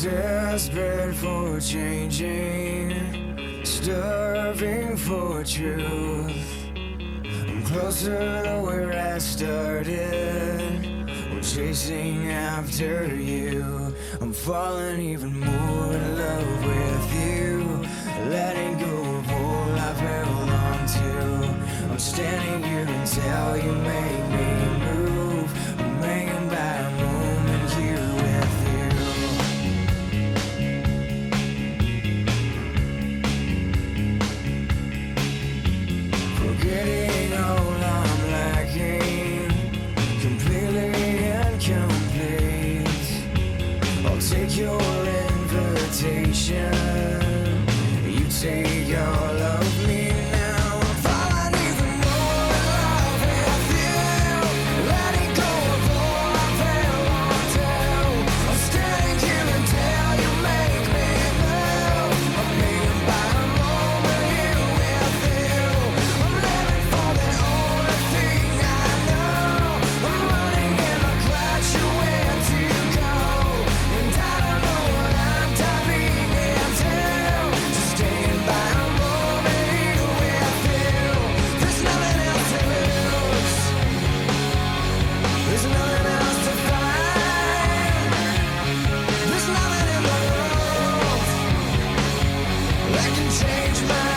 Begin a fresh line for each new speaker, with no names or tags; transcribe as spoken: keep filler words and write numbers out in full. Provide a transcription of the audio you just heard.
Desperate for changing, starving for truth. I'm closer to where I started, we're chasing after you. I'm falling even more in love with you, letting go of all I've held on to. I'm standing here until you make me move. I'm hanging by a moment here with you. Forgetting all I'm lacking, completely incomplete. I'll take your invitation, you take all of me now. I'm falling even more in love with you, letting go of all I've held on to. I'm standing here until you make me move. I'm hanging by a moment here with you. I'm living for the only thing I know. I'm running and I'll clutch you where to go, and I don't know what I'm diving into. Just staying by a moment here with you. There's nothing else to lose, there's nothing else to find. There's nothing in the world that can change my